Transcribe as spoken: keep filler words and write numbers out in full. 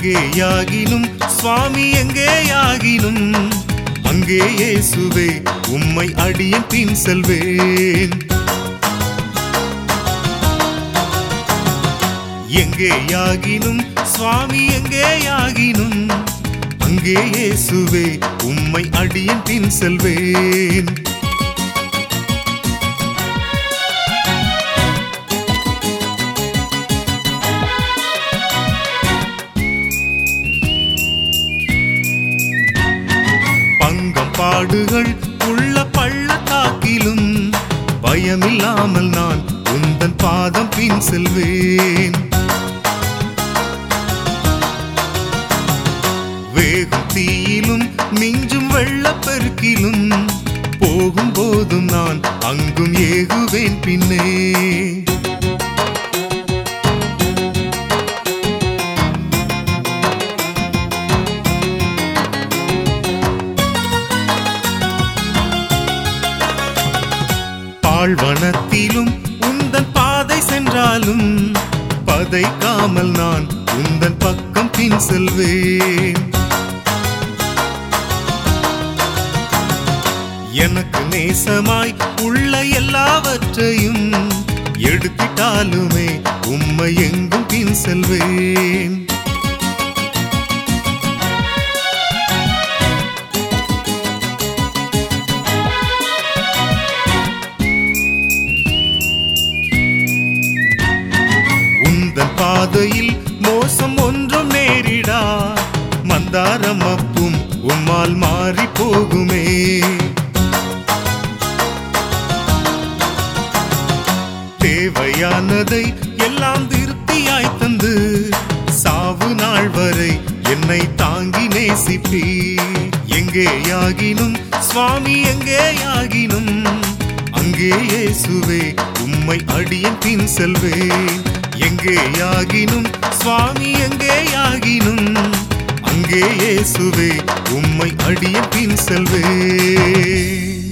எங்கேயாகினும் சுவாமி எங்கேயாகினும் அங்கே இயேசுவே உம்மை அடியேன் பின் செல்வேன். எங்கேயாகினும் சுவாமி எங்கேயாகினும் அங்கே இயேசுவே உம்மை அடியேன் பின் செல்வேன். பங்கம் பாடுகள் உள்ள பள்ளத்தாக்கிலும் பயமில்லாமல் நான் உந்தன் பாதம் பின் செல்வேன். வேகும் தீயிலும் மிஞ்சும் வெள்ளப்பெருக்கிலும் போகும் போதும் நான் அங்கும் ஏகுவேன் பின்னே. பாழ்வனத்திலும் உந்தன் பாதை சென்றாலும் பதைக்காமல் நான் உந்தன் பக்கம் பின் செல்வேன். எனக்கு நேசமாய் உள்ள எல்லாவற்றையும் எடுத்திட்டாலுமே உம்மை எங்கும் பின் செல்வேன். உந்தன் பாதையில் மோசம் ஒன்றும் நேரிடா, மந்தாரம் அப்பும் உம்மால் மாறி போகுமே. தேவையானதை எல்லாம் திருப்தியாய் தந்து சாவு நாள் வரை என்னை தாங்கி நேசிப்பீ. எங்கேயாகினும் சுவாமி எங்கேயாகினும் அங்கே இயேசுவே உம்மை அடியேன் பின் செல்வேன். எங்கேயாகினும் சுவாமி எங்கேயாகினும் அங்கே இயேசுவே உம்மை அடியேன் பின் செல்வேன்.